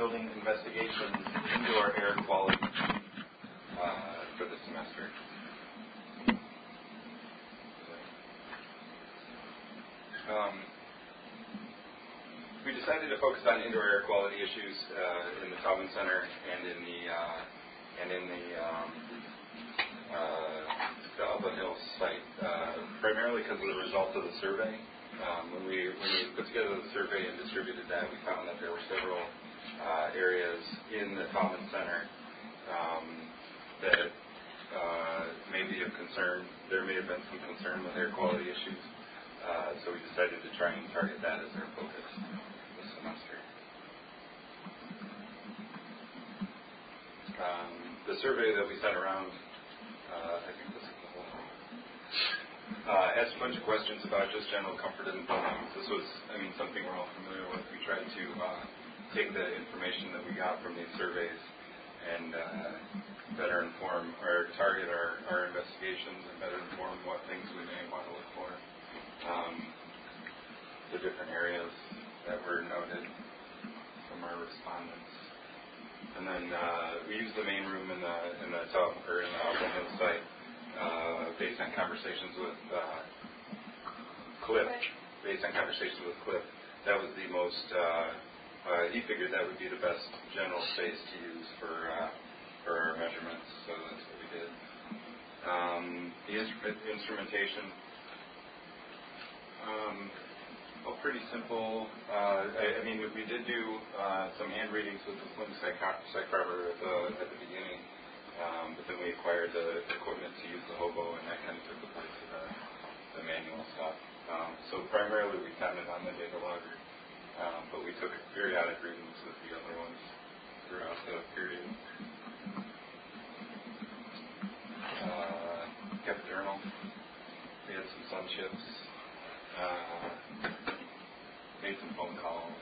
building investigations, indoor air quality for the semester. We decided to focus on indoor air quality issues in the Taubman Center and in the Upland Hills site, primarily because of the results of the survey. When we put together the survey and distributed that, we found that there were several areas in the Taubman Center that may be of concern. There may have been some concern with air quality issues, so we decided to try and target that as our focus this semester. The survey that we sent around, I think this is the whole asked a bunch of questions about just general comfort in the buildings. This was, something we're all familiar with. We tried to take the information that we got from these surveys and better inform or target our investigations and better inform what things we may want to look for. The different areas that were noted from our respondents. And then we used the main room in the Upland Hills site based on conversations with Cliff. That was the most. He figured that would be the best general space to use for our measurements, so that's what we did. The instrumentation. Pretty simple. We did do some hand readings with the slim psychrometer at the beginning, but then we acquired the equipment to use the hobo, and that kind of took the place of the manual stuff. So primarily we counted on the data logger, but we took periodic readings with the other ones throughout the period. Kept a journal. We had some sun chips. Made some phone calls.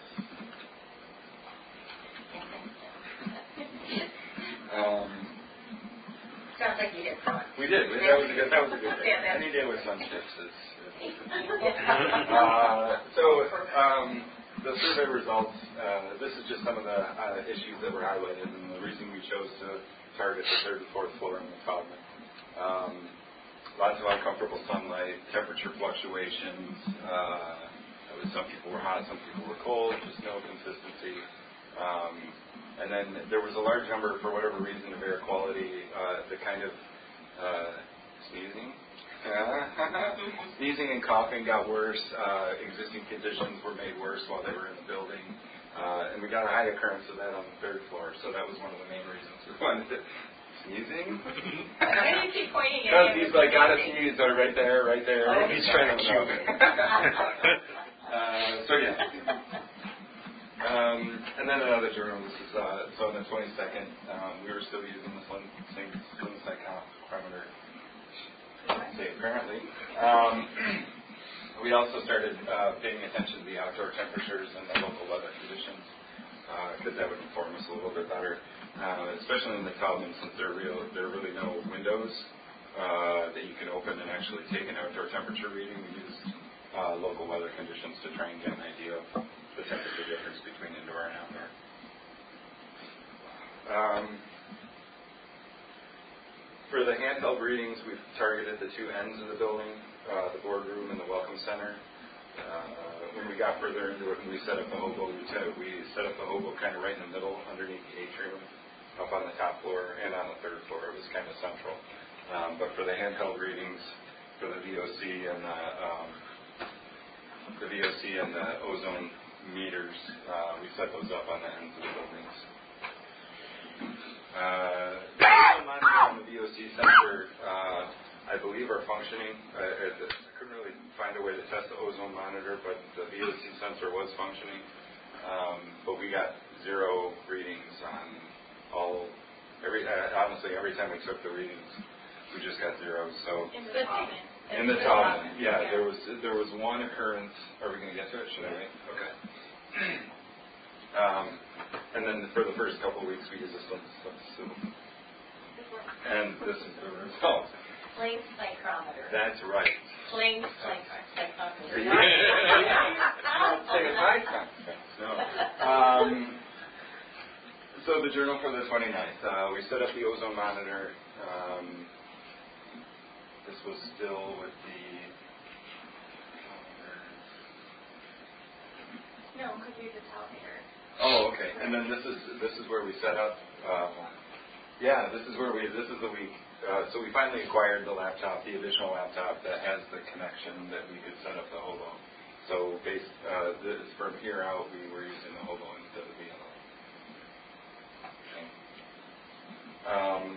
Sounds like you did fun. We did. That was a good day. Any day with sun chips is the survey results, this is just some of the issues that were highlighted, and the reason we chose to target the third and fourth floor in the Taubman. Lots of uncomfortable sunlight, temperature fluctuations. Some people were hot, some people were cold, just no consistency. And then there was a large number, for whatever reason, of air quality, the kind of sneezing and coughing got worse. Existing conditions were made worse while they were in the building. And we got a high occurrence of that on the third floor, so that was one of the main reasons we wanted to. Sneezing? Why do you keep pointing at him? Because he's like, gotta sneeze, right there. Oh, he's trying to cue me. And then another journal. This is so on the 22nd, we were still using the same psychrometer. Say apparently. We also started paying attention to the outdoor temperatures and the local weather conditions because that would inform us a little bit better. Especially in the Taubman, since there are really no windows that you can open and actually take an outdoor temperature reading. We used local weather conditions to try and get an idea of the temperature difference between indoor and outdoor. For the handheld readings, we've targeted the two ends of the building, the boardroom and the welcome center. When we got further into it and we set up the hobo, we set up the hobo kind of right in the middle, underneath the atrium, up on the top floor and on the third floor. It was kind of central. But for the handheld readings, for the VOC and the ozone meters, we set those up on the ends of the buildings. The ozone monitor and the VOC sensor, I believe, are functioning. I couldn't really find a way to test the ozone monitor, but the VOC sensor was functioning. But we got zero readings on honestly, every time we took the readings, we just got zeros. So in the Taubman, yeah, there was one occurrence. Are we going to get to it? Should I wait? Okay. And then for the first couple of weeks, we used a slim. And this is the result. Sling psychrometer. That's right. Sling psychrometer. Say it 5 times. No. So the journal for the 29th, we set up the ozone monitor. This was still with the... No, because we just tell here. Oh, okay. And then this is where we set up. This is the week. So we finally acquired the laptop, the additional laptop that has the connection that we could set up the hobo. So from here out, we were using the hobo instead of the VLO. Okay.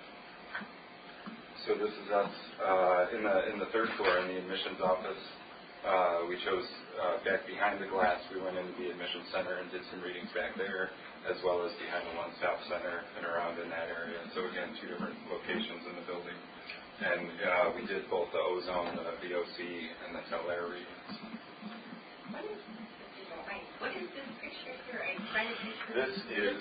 So this is us in the third floor in the admissions office. We chose back behind the glass. We went into the admissions center and did some readings back there, as well as behind the one-stop center and around in that area. So again, 2 different locations in the building. And we did both the ozone, the VOC, and the Tel-Air readings. What is this picture here? I'm trying to picture. This is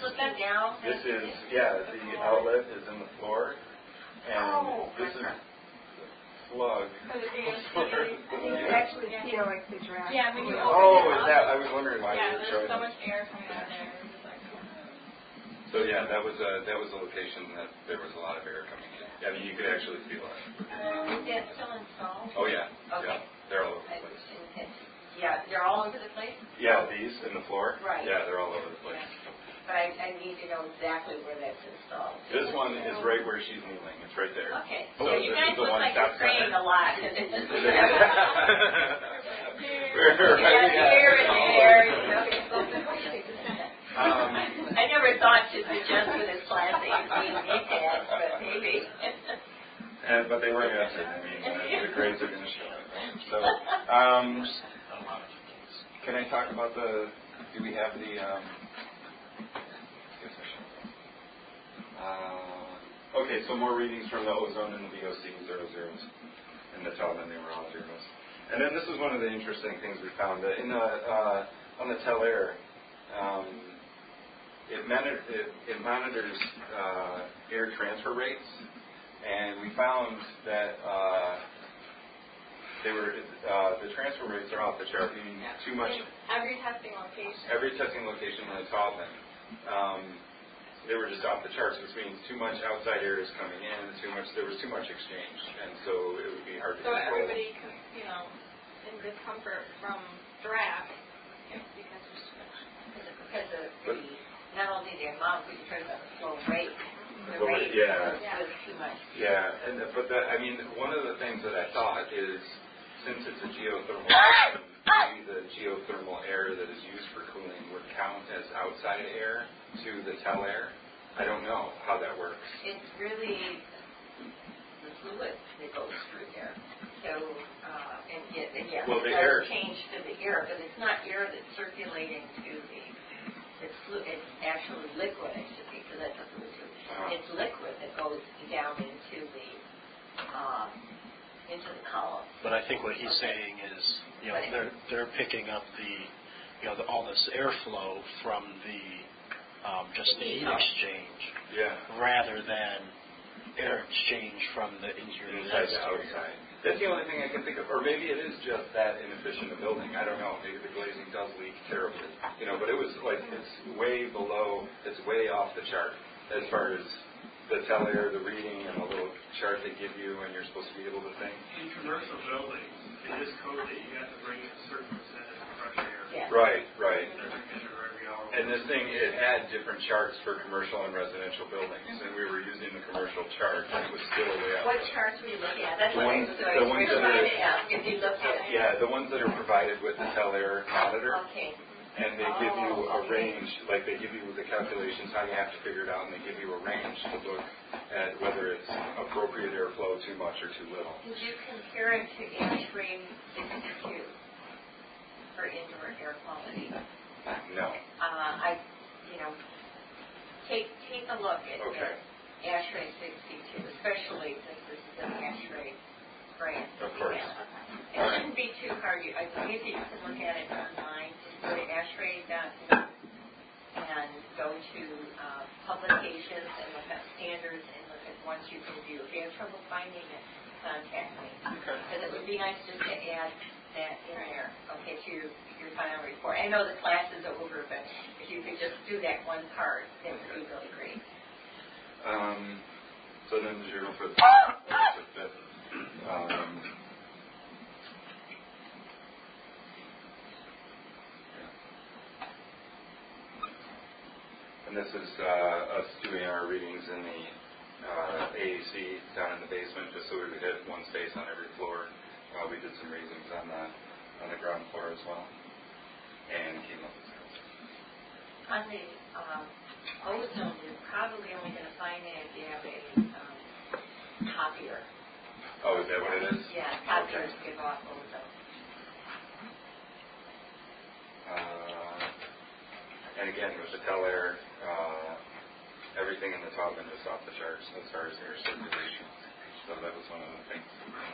the outlet is in the floor, and this is the plug. You actually feel like the draft. Yeah, when you open Oh, it is up. that? I was wondering why you were There's showing so that. much air coming out of there. It's just like, So yeah, that was a location that there was a lot of air coming in. I mean, you could actually feel it. Is that still installed? Oh yeah. Okay. Yeah, they're all over the place. Yeah, they're all over the place? Yeah, these in the floor. Right. Yeah, they're all over the place. But I need to know exactly where that's installed. This one is right where she's kneeling. It's right there. Okay. So So you this guys is the look one like you're stop praying center. a lot. I never thought to suggest with his class A pads, but maybe. But they weren't answered. I mean, the grades are going to show it. So, can I talk about do we have the, okay, so more readings from the ozone and the VOC, 0 zeros. And the Tel-Air, they were all zeros. And then this is one of the interesting things we found. That on the Tel-Air, it monitors air transfer rates. And we found that the transfer rates are off the chart, meaning too much. every testing location. Every testing location in Taubman, they were just off the charts, which means too much outside air is coming in. There was too much exchange, and so it would be hard to So control. everybody, in discomfort from draft, because there's too much. Because of not only the amount, but you're talking about the flow rate. The Flow rate rate, yeah. was too much. Yeah, one of the things that I thought is, since it's a geothermal system, maybe the geothermal air that is used for cooling would count as outside air to the Tel-Air. I don't know how that works. It's really the fluid that goes through there. So, it Well, the does air change to the air, but it's not air that's circulating to it's actually liquid, I should be, because that's a fluid too. It's liquid that goes down into the column. But I think what he's saying is, they're picking up all this airflow from the just the heat exchange, rather than air exchange from the interior inside to outside. That's the only thing I can think of. Or maybe it is just that inefficient a building. I don't know. Maybe the glazing does leak terribly. But it was like it's way off the chart as far as the Tel-Air, the reading, and the little chart they give you, and you're supposed to be able to think. In commercial buildings, it is code that you have to bring in a certain percentage of fresh air. Yeah. Right. Every minute or every hour. And this thing, it had different charts for commercial and residential buildings, and we were using the commercial chart, and it was still way out. What charts were you looking at? That's The what ones- I the was ones that trying are- to ask if you looked at. Yeah, the ones that are provided with the Tel-Air monitor. Okay. And they give you a range, like they give you the calculations, how you have to figure it out, and they give you a range to look at whether it's appropriate airflow, too much or too little. Did you compare it to ASHRAE 62 for indoor air quality? No. Take a look at Okay. ASHRAE 62, especially since this is an ASHRAE grant. Of course. It shouldn't be too hard. I believe that you can look at it online. Just go to ASHRAE.org and go to publications and look at standards and look at ones you can view. If you have trouble finding it, contact me. Okay. Because it would be nice just to add that in there, okay, to your final report. I know the class is over, but if you could just do that one part, that would be really great. So then the journal for the fifth. And this is us doing our readings in the AAC down in the basement, just so we would hit one space on every floor. We did some readings on the ground floor as well, and came up with that. On the ozone, you're probably only going to find that if you have a copier. Oh, is that what it is? Yeah, copiers give off ozone. And again, with the Telair, everything in the top end is off the charts as far as air circulation. So that was one of the things.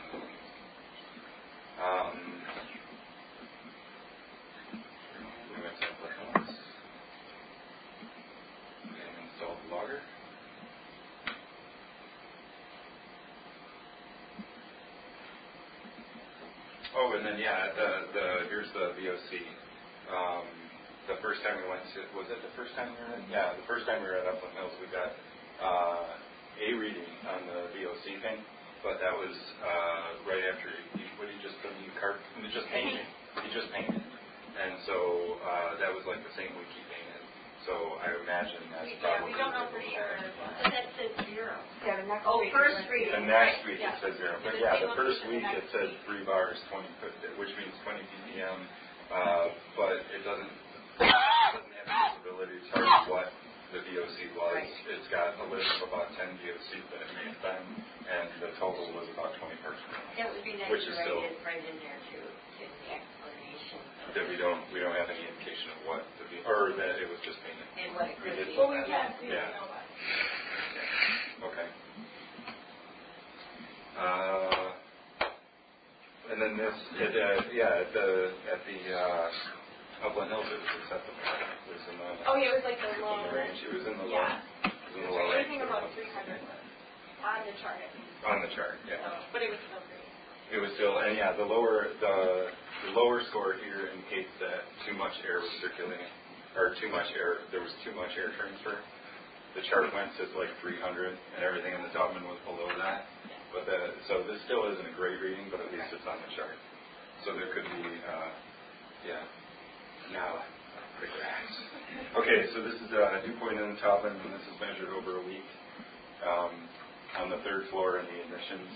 We went to the house and installed the logger. Oh, and then here's the VOC. The first time we went to, was it the first time we were at? Yeah, the first time we were at Upland Hills, we got a reading on the VOC thing, but that was right after he just put a new carpet. He just painted. And so that was like the same week he painted. So I imagine that's probably. We don't know for sure. So that says 0. Yeah, the next week. First reading. The next week it says 0. But yeah, the first week it said 3 bars, 20, which means 20 ppm. But it doesn't have the visibility to tell you what the VOC was. Right. It's got a list of about 10 VOC that it may have been, and the total was about 20 parts per million. That would be nice Which to is still write in there too, get the explanation. that we don't have any indication of what or that it was just painted. And what it could be. Well, we can't see Yeah. know that. Okay. And then this, at the Upland Hills, it was acceptable. It was in the. Oh, yeah, it was like the in low. the range. It was in the Yeah. low. It was in the low range. Anything above 300 on the chart. On the chart, yeah. But it was still great. It was still, and yeah, the lower score here indicates that too much air was circulating, or too much air. There was too much air transfer. The chart went to like 300, and everything in the Taubman was below that. But so this still isn't a great reading, but at least it's on the chart. So there could be, now the graphs. Okay, so this is a dew point in the Taubman, and this is measured over a week on the third floor in the admissions.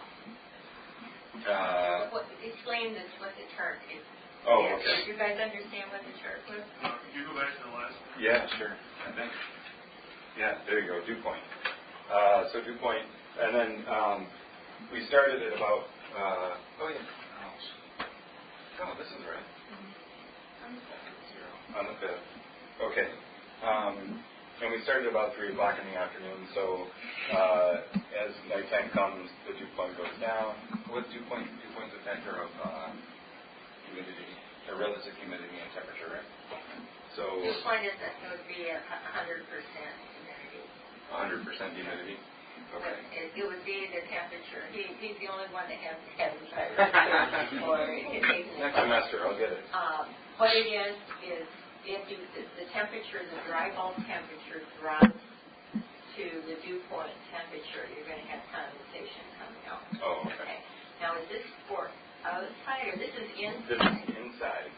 Explain this, what the chart is. Oh, Yes. okay. Do you guys understand what the chart was? Could you go back to the last one? Yeah, sure. I think. Yeah, there you go. Dew point. So dew point, and then we started at about. Oh, this is right. On the 5th. Okay. And we started about 3 o'clock in the afternoon. So as nighttime comes, the dew point goes down. What dew point? Dew point's a factor of humidity, or relative humidity and temperature, right? So. Dew point is that it would be 100% humidity. 100% humidity. Okay. It would be the temperature. He's the only one that hasn't had it or it takes Next semester, I'll get it. What it is if the temperature, the dry bulb temperature drops to the dew point temperature, you're going to have condensation coming out. Oh, okay. Now, is this for outside or this is inside? This is inside.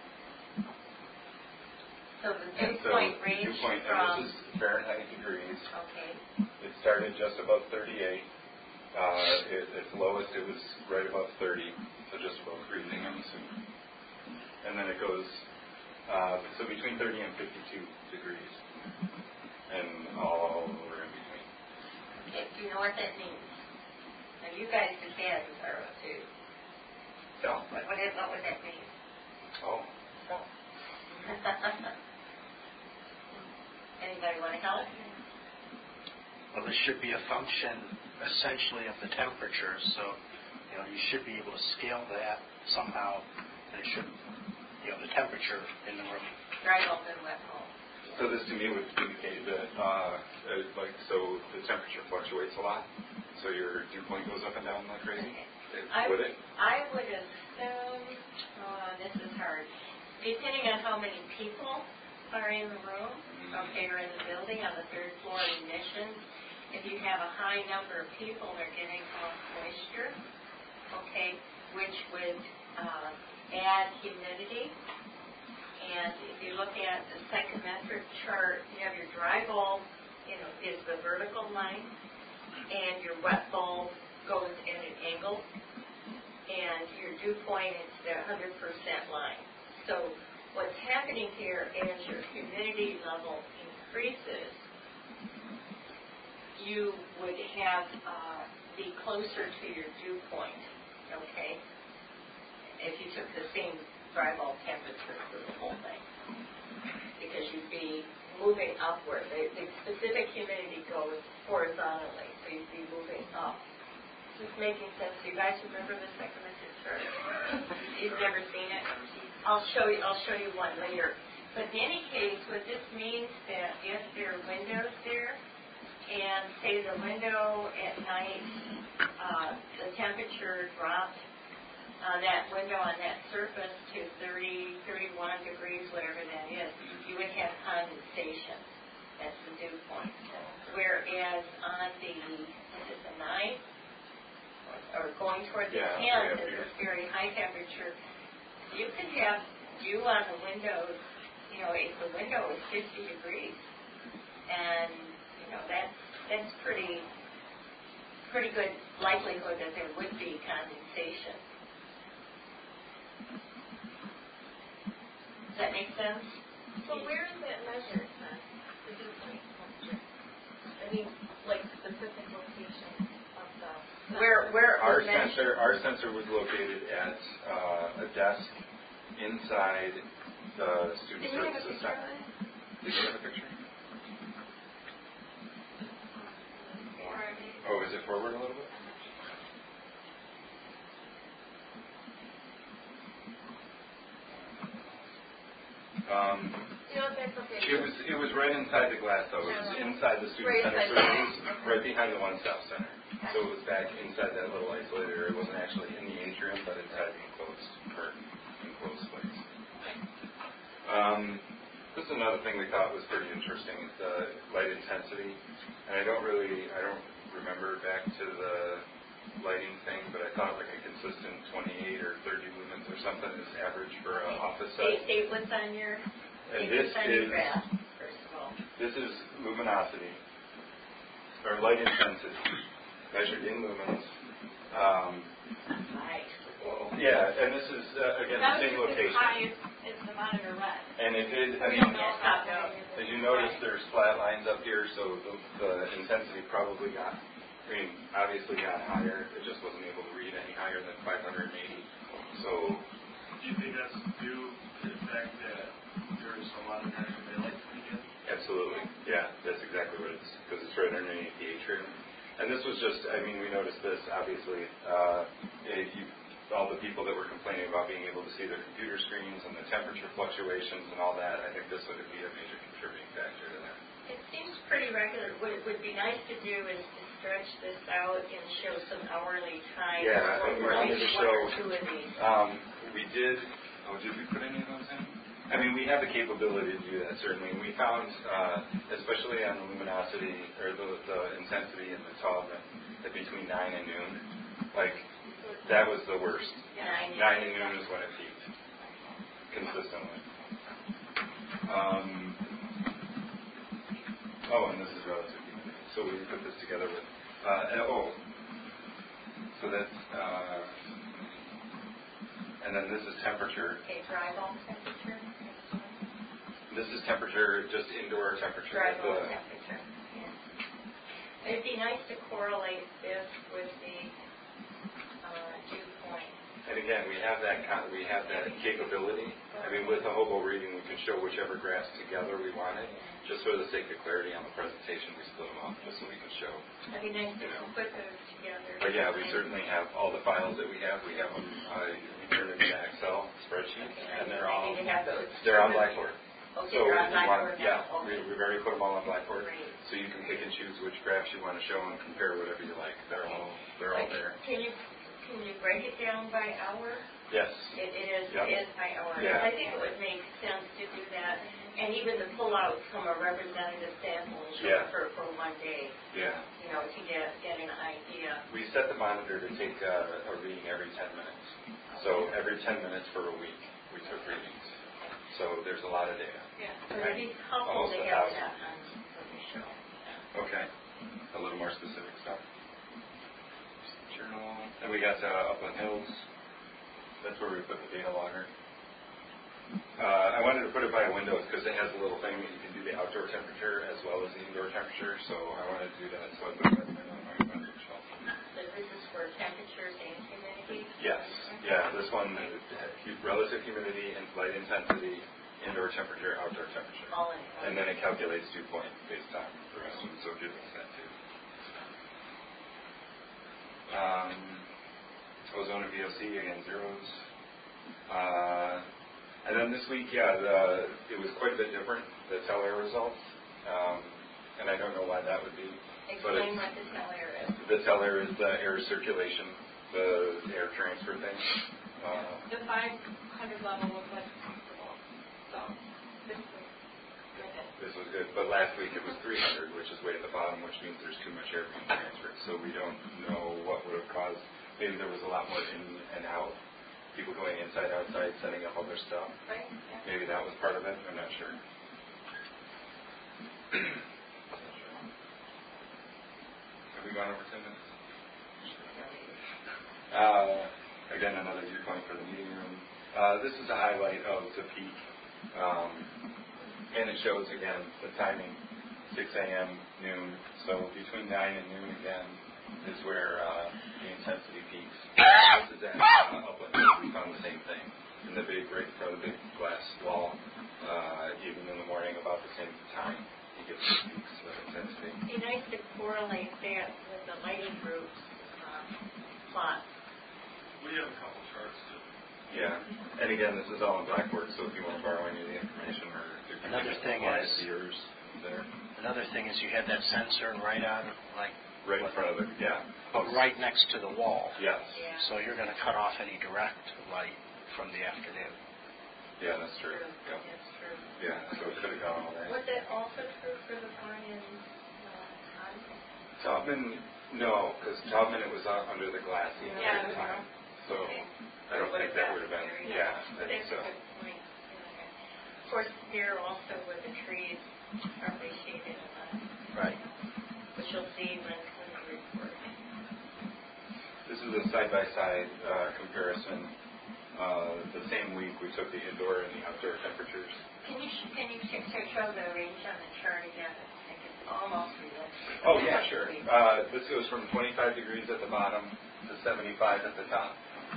So the dew point range dew point, from. and this is Fahrenheit degrees. Okay. It started just above 38. Its lowest, it was right above 30, so just above freezing, I'm assuming. And then it goes, so between 30 and 52 degrees, and all over in between. Okay, do you know what that means? Now, you guys just had the thorough, too. So. What would that mean? Oh. So. Anybody want to help? Well, this should be a function, essentially, of the temperature. So, you should be able to scale that somehow, and it should, the temperature in the room. Dry bulb and wet bulb. So this to me would indicate that, so the temperature fluctuates a lot. So your dew point goes up and down like crazy. Okay. Would it? I would assume, this is hard, depending on how many people are in the room, okay, or in the building on the third floor admissions, if you have a high number of people, they're getting more moisture, okay, which would add humidity. And if you look at the psychometric chart, you have your dry bulb, is the vertical line, and your wet bulb goes at an angle, and your dew point is the 100% line. So what's happening here as your humidity level increases, you would have be closer to your dew point, okay, if you took the same dry bulb temperature for the whole thing, because you'd be moving upward. The specific humidity goes horizontally, so you'd be moving up. Is this making sense? Do you guys remember the psychometric chart? You've never seen it? I'll show you one later. But in any case, what this means that if there are windows there, and say the window at night, the temperature dropped on that window, on that surface to 30, 31 degrees, whatever that is, you would have condensation. That's the dew point. Whereas on the 9th, or going toward the 10th, at this very high temperature, you could have dew on the windows, if the window is 50 degrees. And, that's pretty good likelihood that there would be condensation. Does that make sense? So where is it measured then? The dew point temperature? I mean, like specific location of the... Where our sensor was located at a desk inside the student services center. Did you have a picture? Oh, is it forward a little bit? It was right inside the glass, though. It was inside the student center, so it was right behind the One Stop Center. So it was back inside that little isolated area. It wasn't actually in the atrium, but inside the enclosed place. This is another thing we thought was pretty interesting, is the light intensity. And I don't remember back to the lighting thing, but I thought like a consistent 28 or 30 lumens or something is average for an office site. State what's on your graph, first of all. This is luminosity, or light intensity, measured in lumens. Right. Yeah, and this is, again, the same location. It's the monitor red. And as you notice, there's flat lines up here, so the intensity probably obviously got higher. It just wasn't able to read any higher than 580. So, do you think that's due to the fact that there's a lot of natural daylight coming in? Absolutely. Yeah, that's exactly what it is, because it's right underneath the atrium. And this was just, we noticed this, obviously. All the people that were complaining about being able to see their computer screens and the temperature fluctuations and all that, I think this would be a major contributing factor to that. It seems pretty regular. What it would be nice to do is to stretch this out and show some hourly time. Yeah, we wanted to show. One or two of these. We did. Did we put any of those in? We have the capability to do that, certainly. And we found, especially on the luminosity, or the intensity in the tub, that between 9 and noon, that was the worst. 9 and noon is when it peaked, consistently. And this is relative humidity. So we put this together with, so that's, and then this is temperature. Okay, dry bulb temperature. This is temperature, just indoor temperature. Dry bulb temperature, yeah. It'd be nice to correlate this with the dew point. And again, we have that capability. With the hobo reading, we can show whichever graphs together we wanted. Just for the sake of clarity on the presentation, we split them up just so we can show. It'd be nice to put those together. But yeah, we certainly have all the files that we have. We have them. We turn them into Excel spreadsheets, and they're on Blackboard. Okay, so they're on Blackboard. We've already put them all on Blackboard. Great. So you can pick and choose which graphs you want to show and compare whatever you like. They're all there. Can you can you break it down by hour? Yes. It is by hour. Yeah. I think it would make sense to do that, and even to pull out from a representative sample for one day. Yeah. To get an idea. We set the monitor to take a reading every 10 minutes. So every 10 minutes for a week, we took readings. So there's a lot of data. Yeah. So it'd be helpful Almost to have that on the show. Okay. A little more specific stuff. Journal. And we got Upland Hills. That's where we put the data logger. I wanted to put it by windows because it has a little thing that you can do the outdoor temperature as well as the indoor temperature. So I wanted to do that. So I put it by the window on my front shelf. So this is for temperatures and humidity? Yes. Yeah. This one, relative humidity and light intensity, indoor temperature, outdoor temperature. All in. And then it calculates dew point based on the rest of them. So it gives us that too. Ozone and VOC, again, zeros. And then this week, it was quite a bit different, the TEL-AIR results. And I don't know why that would be. Explain what the TEL-AIR is. The TEL-AIR is the air circulation, the air transfer thing. The 500 level was what's comfortable. So this was good. This was good. But last week it was 300, which is way at the bottom, which means there's too much air being transferred. So we don't know what would have caused. Maybe there was a lot more in and out. People going inside, outside, setting up all their stuff. Right. Yeah. Maybe that was part of it. I'm not sure. Have we gone over 10 minutes? Again, another viewpoint for the meeting room. This is a highlight of the peak. And it shows, again, the timing, 6 a.m., noon. So between 9 and noon, again, is where the intensity peaks. This is at Upland. We found the same thing. In the big, right in front of the big glass wall, even in the morning about the same time, you get the peaks of intensity. It'd be nice to correlate that with the lighting groups plot. We have a couple charts too. Yeah. And again, this is all in Blackboard, so if you want to borrow any of the information or if you Another thing is yours there. Another thing is you had that sensor right on, like right in front of it, but right next to the wall. Yes. Yeah. So you're going to cut off any direct light from the afternoon. Yeah, that's true. True. Yep. That's true. Yeah, so it could have gone all day. Was it also true for the Brian Taubman, no, because Taubman it was under the glass the entire time. So I don't think that would have been. Yeah, I think so. That's a good point. Of course, here also where the trees are shaded, Right. which you'll see when we report. This is a side-by-side comparison. The same week we took the indoor and the outdoor temperatures. Can you show the range on the chart again? I think it's almost realistic. Oh yeah, sure. This goes from 25 degrees at the bottom to 75 at the top.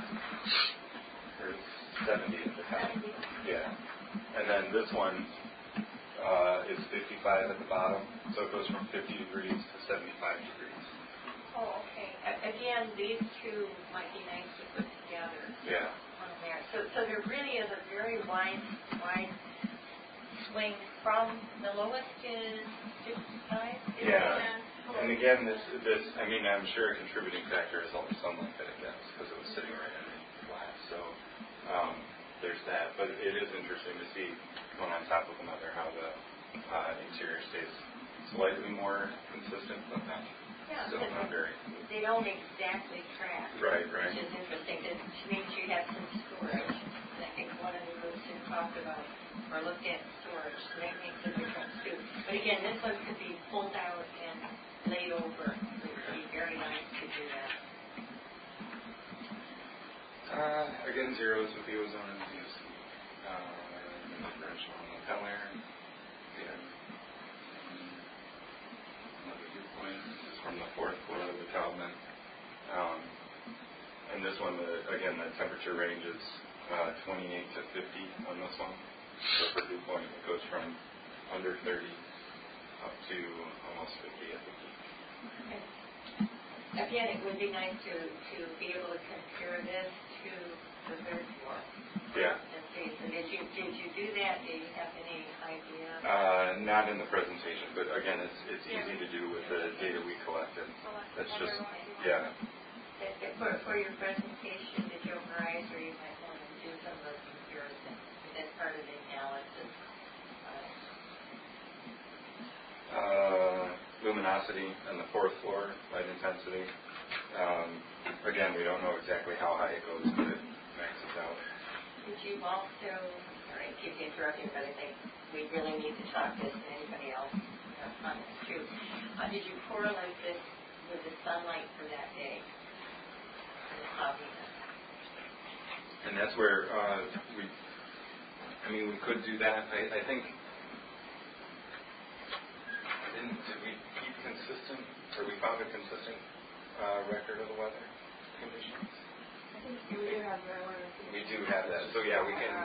Or 70 at the top. Yeah. And then this one is 55 at the bottom, so it goes from 50 degrees to 75 degrees. Oh, okay. Again, these two might be nice to put together. Yeah. On there. So there really is a very wide swing from the lowest is 55. Yeah. And again, this I mean, I'm sure a contributing factor is all the sunlight that it gets because it was sitting right underneath the glass. So there's that. But it is interesting to see one on top of another how the interior stays slightly more consistent, but not still not very. They don't exactly track. Right. Which is interesting. It means you have some storage. And I think one of the groups who talked about or looked at storage, so that makes a difference too. But again, this one could be pulled out and laid over. It would be very nice to do that. Again, zeros with the ozone and VOC. Differential on the TEL-AIR. Again, another viewpoint. This is from the fourth floor of the Taubman. And this one, again, the temperature range is 28 to 50 on this one. So for dew point, it goes from under 30 up to almost 50 at the peak. Again, it would be nice to be able to compare this to the third floor. Yeah. And see. So did you do that? Do you have any idea? Not in the presentation, but again, it's easy to do with the data we collected. That's just, yeah. For your presentation, did you memorize, or you might want to do some of those comparisons? That's part of the analysis. Luminosity on the fourth floor, light intensity. Again, we don't know exactly how high it goes, but it maxes out. Did you also, sorry, I keep interrupting, but I think we really need to talk this and anybody else on this too. Did you correlate this with the sunlight for that day? And that's where we could do that. I think, did we keep consistent, or we found a consistent record of the weather conditions? I think we do have We do have that. So yeah, we can.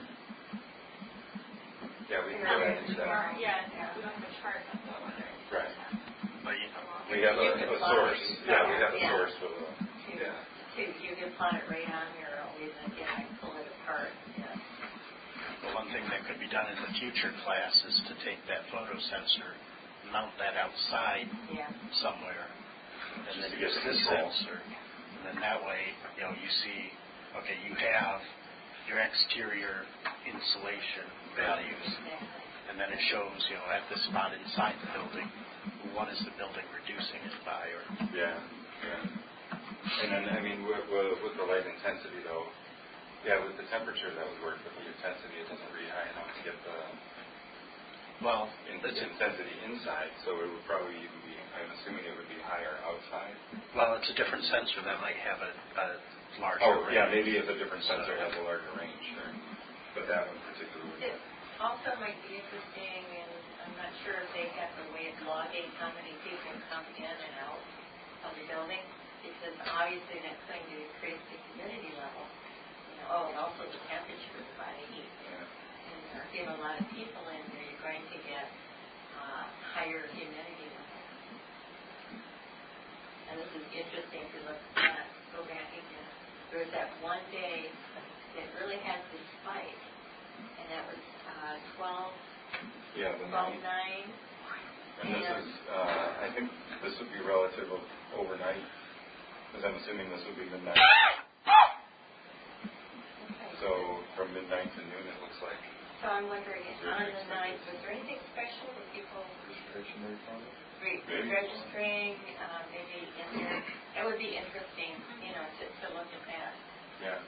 Yeah, we can go ahead and do that. Yeah, we don't have a chart of the weather. Right. But We have a source. Yeah, we have a source for the. Yeah. You can plot it right on here, or even pull it apart. Yeah. Well, one thing that could be done in the future class is to take that photo sensor, mount that outside somewhere, and then use this sensor. And then that way, you see, okay, you have your exterior insulation values, and then it shows, at this spot inside the building, what is the building reducing it by? Or yeah. And then, with the light intensity, though, with the temperature that would work, but the intensity, it doesn't read high enough to get the intensity inside, so it would probably even be, I'm assuming it would be higher outside. Well, it's a different sensor that might have a larger range. Yeah, maybe if a different sensor has a larger range, sure. But that one particularly. It also might be interesting, and I'm not sure if they have a way of logging how many people come in and out of the building, because obviously that's going to increase the humidity level. And also the temperature of the body heat. Yeah. And if you have a lot of people in there, you're going to get higher humidity levels. And this is interesting to look at. Go back again. There was that one day that really had this spike, and that was 12, 9. And this is, I think this would be relative of overnight, because I'm assuming this would be midnight. So from midnight to noon, it looks like. So I'm wondering, on the 9th, was there anything special that people registering, maybe in there? That would be interesting, to look at that. Yeah.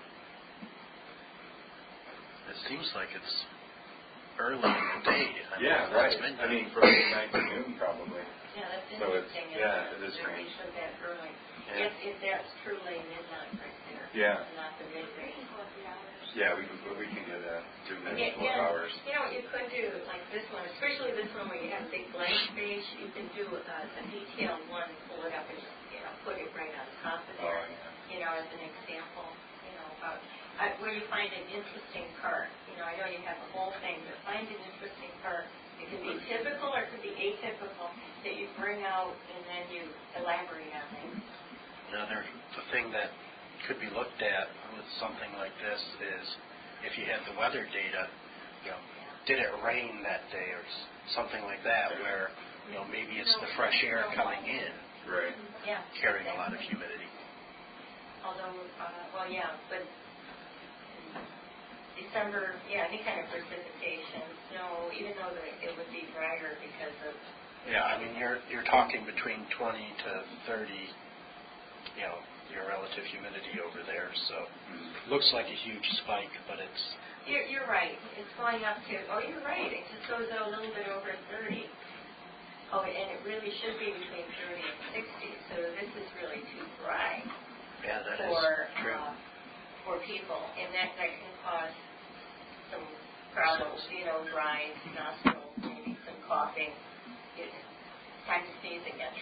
It seems like it's early in the day. Right. From midnight to noon, probably. Yeah, that's so interesting. It is strange. So that early. Yeah. If that's truly midnight right there. Yeah. And not the midday. Yeah, we can get 2 minutes, 4 hours. You could do like this one, especially this one where you have big blank space. You can do a detailed one, pull it up and put it right on top of there. As an example, about where you find an interesting part. I know you have the whole thing, but find an interesting part. It could be typical or it could be atypical that you bring out and then you elaborate on it. The thing that could be looked at with something like this is if you had the weather data, did it rain that day or something like that, where maybe it's the fresh air coming in, right? Yeah, carrying a lot of humidity. Although, but December, any kind of precipitation, snow, even though it would be drier because of. Yeah, you're talking between 20 to 30, your relative humidity over there, so looks like a huge spike, but it's... You're right. It's going up to... you're right. It just goes a little bit over 30. And it really should be between 30 and 60, so this is really too dry is true. For people. And that can cause some problems, dry nostrils, maybe some coughing. It's time to sneeze again.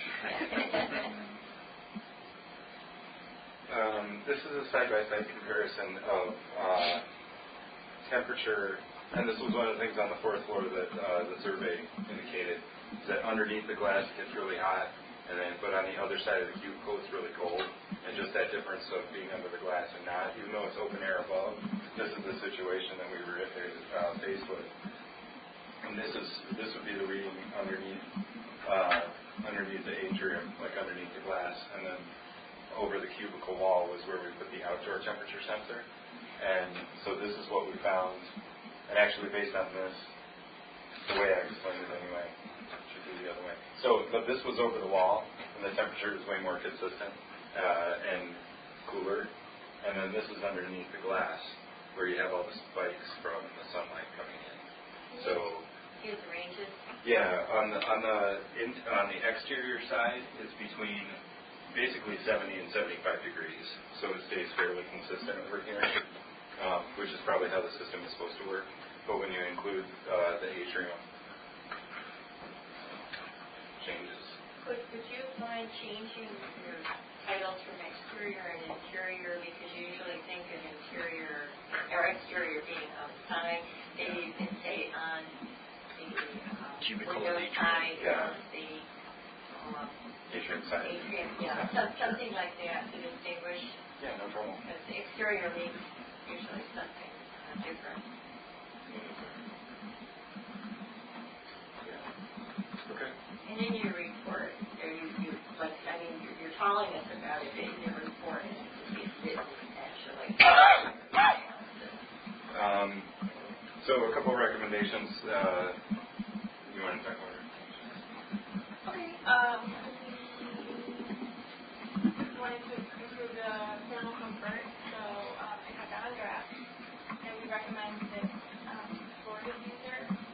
This is a side-by-side comparison of temperature, and this was one of the things on the fourth floor that the survey indicated, is that underneath the glass it gets really hot, but on the other side of the cubicle it's really cold, and just that difference of being under the glass and not, even though it's open air above, this is the situation that we were faced with. And this would be the reading underneath the atrium, like underneath the glass, and then over the cubicle wall was where we put the outdoor temperature sensor. And so this is what we found, and actually based on this, the way I explained it anyway, should be the other way. So, but this was over the wall, and the temperature is way more consistent and cooler. And then this is underneath the glass, where you have all the spikes from the sunlight coming in. So, here's the ranges. yeah, on the exterior side, it's between basically 70 and 75 degrees, so it stays fairly consistent over here, which is probably how the system is supposed to work. But when you include the atrium, changes. Would you mind changing your titles from exterior and interior, because you usually think of interior or exterior being outside? Maybe you can say on the window side or the atrium side. Atrium, yeah, something like that to distinguish. Yeah, no trouble. Because the exterior means usually something different. Yeah. Okay. And in your report, you're telling us about it in your report, and it's written actually. So a couple of recommendations. You want to talk about it? Okay. We wanted to improve the thermal comfort, so I got that on draft, and we recommend this for the user.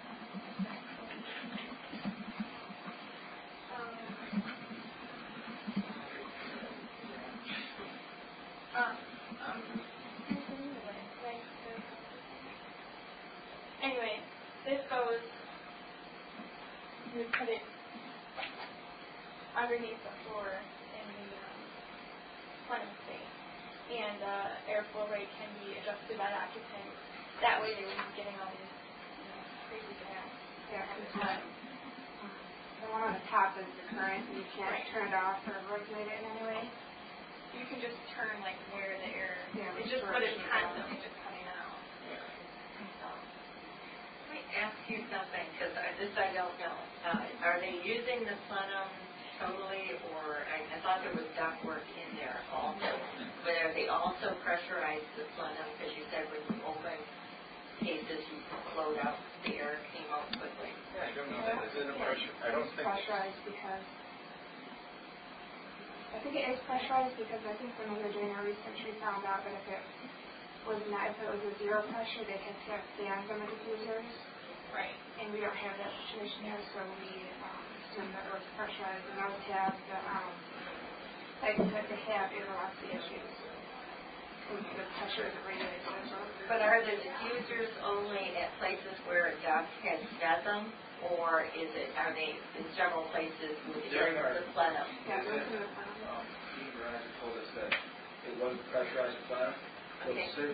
Anyway, this goes, you would put it underneath the floor in the plenum space, and airflow rate can be adjusted by the occupant. That way they wouldn't be getting all these crazy gas there at the time. The one on the top is the current, and you can't turn it off or regulate it in any way. You can just turn like where the air, it's just what it's constantly just coming out. Let me ask you something, because I don't know. Are they using the plenum totally, or I thought there was ductwork in there also, but are they also pressurized the plenum? Because you said when you open cases, you flowed out, the air came out quickly. Yeah, I don't know. Is it a pressure? I don't think pressurized because I think it is pressurized because I think when we were doing our research, we found out that if it was a zero pressure, they could have fans on the diffusers. Right. And we don't have that situation here, so we assume that it was pressurized. And those have the like they have interrupted issues. The pressure is regulated. But are the diffusers only at places where a duct has fed them, or are they in several places within the plenum? Yeah, those are the plenum. Dean Veronica told us that it wasn't pressurized plenum, but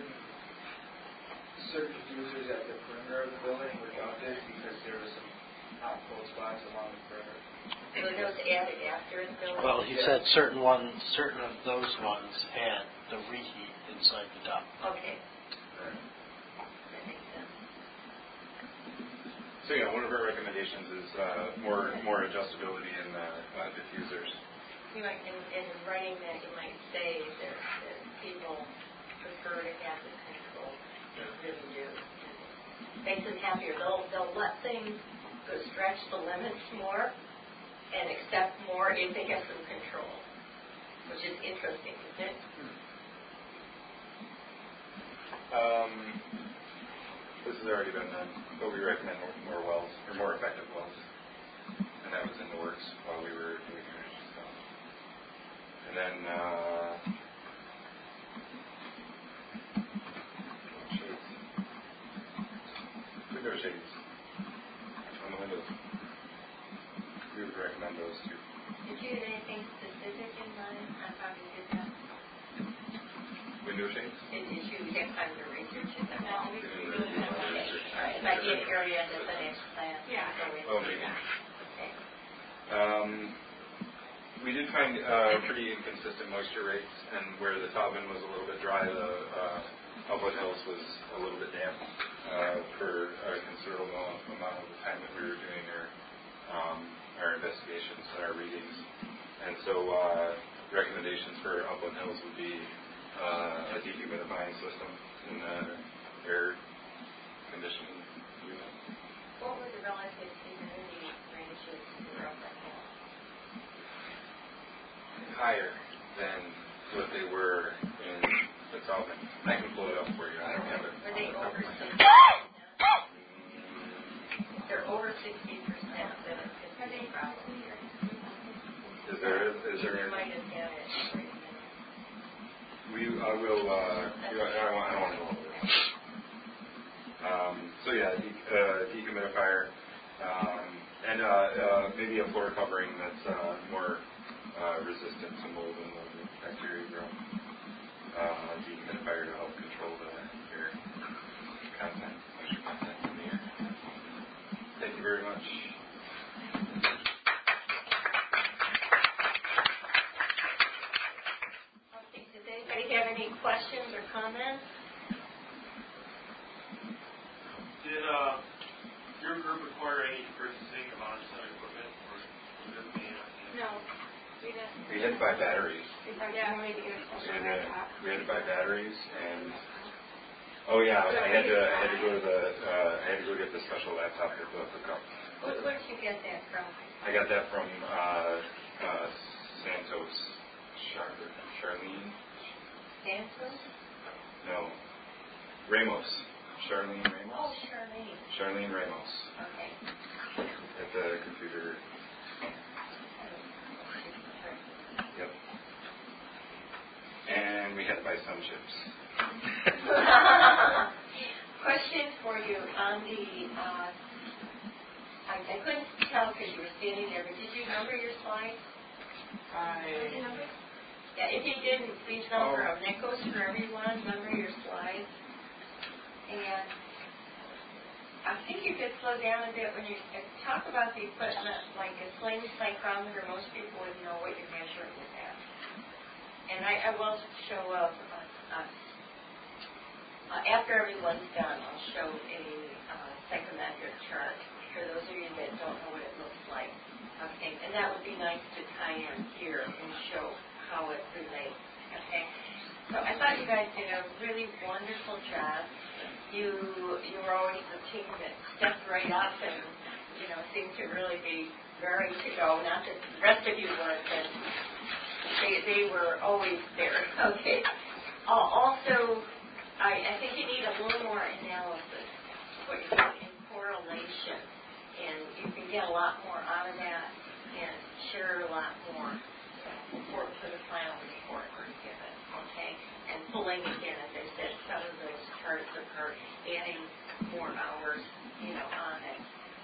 certain diffusers at the perimeter of the building were ducted because there were some hot cold spots along the perimeter. Were those added after the building? Well, he said certain of those ones had the reheat inside the duct. Okay. That makes sense. So yeah, one of our recommendations is more adjustability in the diffusers. You might, in writing that, you might say that people prefer to have the control. They really do. Makes them happier. They'll let things go stretch the limits more and accept more if they get some control, which is interesting, isn't it? This has already been done, but we recommend more wells, or more effective wells. And that was in the works while we were doing our stuff. And then, shades. Window shades on the windows. We would recommend those too. Did you have anything specific in mind on how you did that? Window shades? Did you have time to research it? No, we really don't. Okay. All right. It might be an area that the next class. Yeah. Oh, maybe. Okay. We did find pretty inconsistent moisture rates, and where the Taubman was a little bit dry, the Elwood Hills was a little bit damp for a considerable amount of the time that we were doing our investigations and our readings. And so recommendations for Upland Hills would be a dehumidifying system in the air conditioning unit. What were the relative humidity ranges for Upland Hills? Higher than what they were in the Southern. I can pull it up for you. I don't have it. Were they over 60%? If they're over 60%, then it's going to be a problem. Is there? You might have had it. I will. I don't want to go over this. So yeah, dehumidifier, and maybe a floor covering that's more resistant to mold and bacteria growth. Dehumidifier to help control the air content, moisture content in the air. Thank you very much. Okay, does anybody have any questions or comments? Did your group acquire any purchasing of on-site equipment, or was it me? No, we didn't. We had to buy batteries. Yeah, we need to get a special laptop. We had to buy batteries, and I had to go get the special laptop to hook up. Where did you get that from? I got that from Santos. Charlene? Santos? No. Ramos. Charlene Ramos? Oh, Charlene. Charlene Ramos. Okay. At the computer. Yep. And we had to buy some chips. Question for you on the, I couldn't tell because you were standing there, but did you number your slides? Yeah, if you didn't, please number them. That goes for everyone. Number your slides. And I think you could slow down a bit when you talk about the equipment, like a sling psychrometer. Most people would know what you're measuring with that. And I will show up after everyone's done. I'll show a psychometric chart for those of you that don't know what it looks like. Okay, and that would be nice to tie in here and show how it relates. Okay, so I thought you guys did a really wonderful job. You were always the team that stepped right up and seemed to really be raring to go. Not that the rest of you weren't, but they were always there. Okay. Also, I think you need a little more analysis. What you're doing in correlation, and you can get a lot more out of that and share a lot more for the final report we're given. Okay. And pulling again, as I said, some of those charts are adding more hours, on it.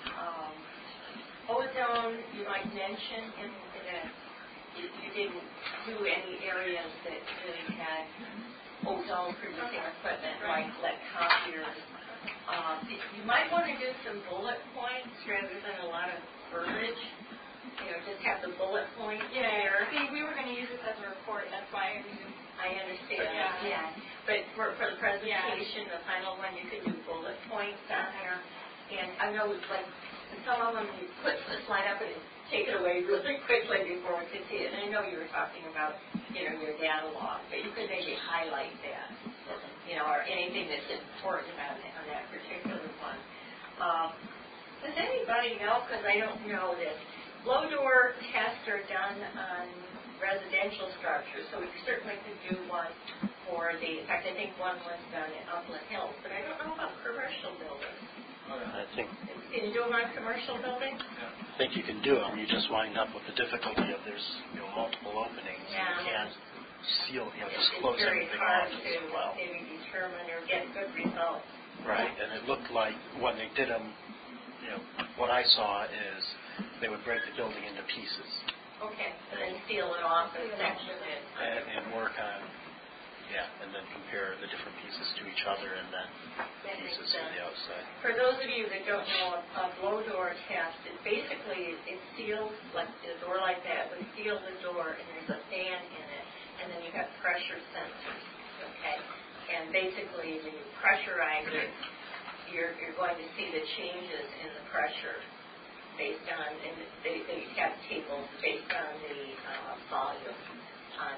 Ozone, you might mention in that you didn't do any areas that really had ozone producing equipment like copiers. You might want to do some bullet points rather than a lot of verbiage. Just have the bullet points there. We were going to use this as a report. That's why I understand. Yeah. But for the presentation, the final one, you could do bullet points on there. And I know, like, some of them, you put the slide up and take it away really quickly before we could see it. And I know you were talking about, your data log, but you could maybe highlight that, or anything that's important on that particular one. Does anybody know, because I don't know this, blow door tests are done on residential structures, so we certainly could do one for in fact, I think one was done in Upland Hills, but I don't know about commercial buildings. I think. Can you do them on commercial buildings? I think you can do them. You just wind up with the difficulty of there's multiple openings. Yeah. And you can't seal, just close everything It's very hard off as well. to maybe determine or get good results. Right, and it looked like when they did them, what I saw is they would break the building into pieces. Okay, and then seal it off and section it. And work on, and then compare the different pieces to each other and then pieces to the outside. For those of you that don't know, a blow door test, it seals, like a door like that, would seal the door and there's a fan in it, and then you have pressure sensors, okay? And basically, when you pressurize it, you're going to see the changes in the pressure based on, and they have tables based on the volume on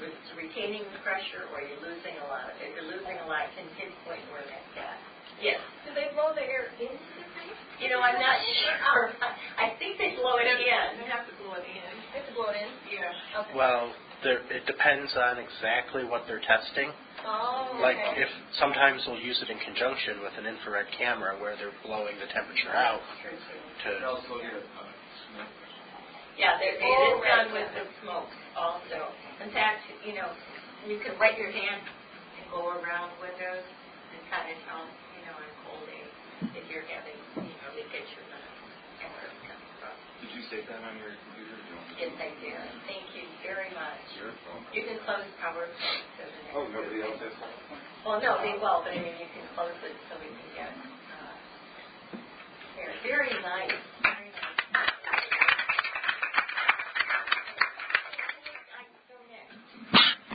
retaining the pressure or you're losing a lot of it. If you're losing a lot, can pinpoint where that's at. Yes. Do they blow the air into the tank? I'm not sure. I think they blow it in. They have to blow it in. They have to blow it in? Yeah. Okay. Well, it depends on exactly what they're testing. Oh, Like okay. if sometimes we'll use it in conjunction with an infrared camera where they're blowing the temperature out to. And also get a smoke. Yeah, it is done with the smokes also. In fact, you can wet your hand and go around windows and kind of tell, on cold days if you're having, leakage or not. And where it's coming from. Did you save that on your computer? Yes, I did. Thank you very much. You're welcome. You can close PowerPoint so the next. Oh, nobody else has that? Well, no, they will, but I mean, you can close it so we can get. Very nice.